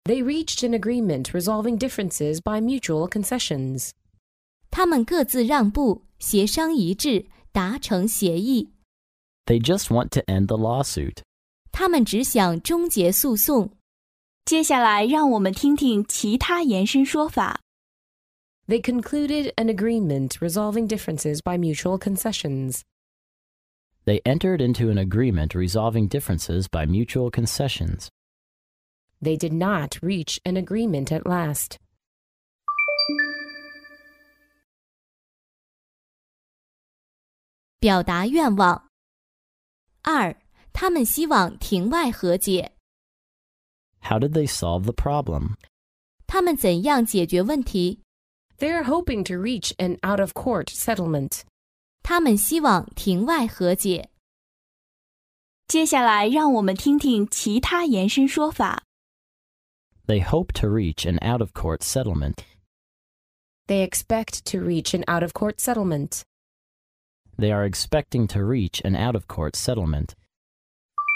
They reached an agreement resolving differences by mutual concessions. 他们各自让步，协商一致，达成协议。 They just want to end the lawsuit. 他们只想终结诉讼。 接下来让我们听听其他延伸说法。 They concluded an agreement resolving differences by mutual concessions. They entered into an agreement resolving differences by mutual concessions. They did not reach an agreement at last. 表达愿望。2. 他们希望庭外和解。 How did they solve the problem? 他们怎样解决问题？ They are hoping to reach an out-of-court settlement. 他们希望庭外和解。 接下来让我们听听其他延伸说法。 They hope to reach an out-of-court settlement. They expect to reach an out-of-court settlement. They are expecting to reach an out-of-court settlement.